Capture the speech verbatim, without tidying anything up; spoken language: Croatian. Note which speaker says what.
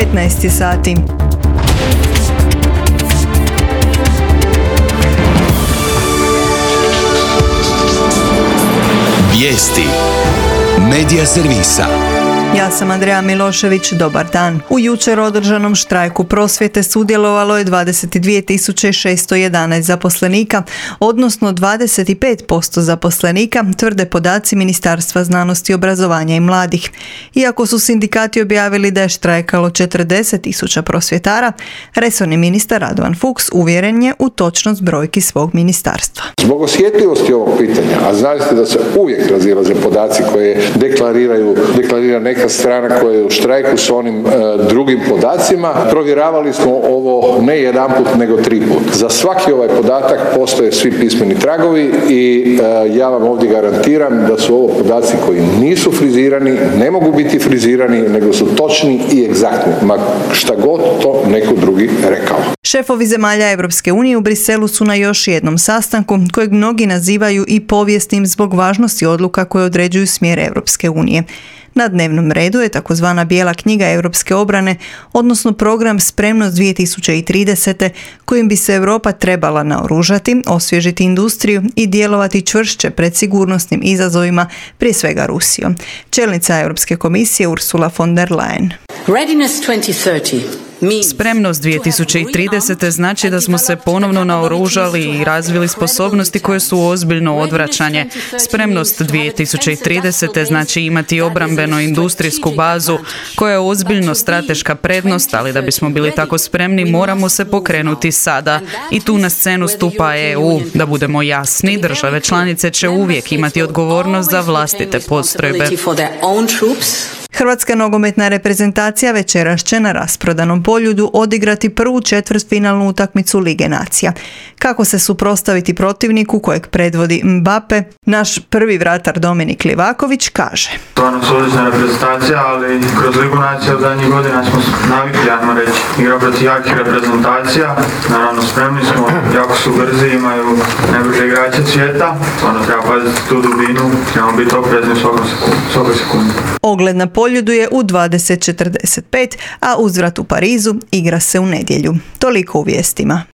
Speaker 1: petnaest sati.
Speaker 2: Vijesti Medija servisa.
Speaker 1: Ja sam Andreja Milošević, dobar dan. U jučer održanom štrajku prosvjete sudjelovalo je dvadeset dvije tisuće šesto jedanaest zaposlenika, odnosno dvadeset pet posto zaposlenika, tvrde podaci Ministarstva znanosti, obrazovanja i mladih. Iako su sindikati objavili da je štrajkalo četrdeset tisuća prosvjetara, resorni ministar Radovan Fuchs uvjeren je u točnost brojki svog ministarstva.
Speaker 3: Zbog osjetljivosti ovog pitanja, a znali ste da se uvijek razilaze podaci koje deklariraju, deklarira neka strana koja je u štrajku s onim e, drugim podacima, provjeravali smo ovo ne jedan put, nego tri put. Za svaki ovaj podatak postoje svi pismeni tragovi i e, ja vam ovdje garantiram da su ovo podaci koji nisu frizirani, ne mogu biti frizirani, nego su točni i egzaktni, ma šta god to neko drugi rekao.
Speaker 1: Šefovi zemalja Europske unije u Briselu su na još jednom sastanku, kojeg mnogi nazivaju i povijesnim zbog važnosti odluka koje određuju smjer Europske unije. Na dnevnom redu je takozvana bijela knjiga europske obrane, odnosno program Spremnost dvije tisuće trideset. kojim bi se Europa trebala naoružati, osvježiti industriju i djelovati čvršće pred sigurnosnim izazovima, prije svega Rusijom. Čelnica Europske komisije Ursula von der Leyen.
Speaker 4: Readiness twenty thirty.
Speaker 5: Spremnost dvije tisuće trideset. znači da smo se ponovno naoružali i razvili sposobnosti koje su ozbiljno odvraćanje. Spremnost dvije tisuće trideset. znači imati obrambeno industrijsku bazu koja je ozbiljno strateška prednost, ali da bismo bili tako spremni moramo se pokrenuti sada. I tu na scenu stupa E U. Da budemo jasni, države članice će uvijek imati odgovornost za vlastite postrojbe.
Speaker 1: Hrvatska nogometna reprezentacija večeras će na rasprodanom Poljudu odigrati prvu četvrtfinalnu utakmicu Lige nacija. Kako se suprotstaviti protivniku kojeg predvodi Mbappe, naš prvi vratar Dominik Livaković kaže.
Speaker 6: Stvarno su odlična reprezentacija, ali kroz Ligu nacija u zadnjih godina smo navikli, ajmo reći, igra protiv jakih reprezentacija. Naravno spremni smo, jako su brzi, imaju najbrže igrače svijeta. Stvarno treba paziti tu dubinu, trebamo biti oprezni u svakoj sekundi.
Speaker 1: Ogled na Poljudu je u dvadeset četrdeset pet, a uzvrat u Parizu igra se u nedjelju. Toliko u vijestima.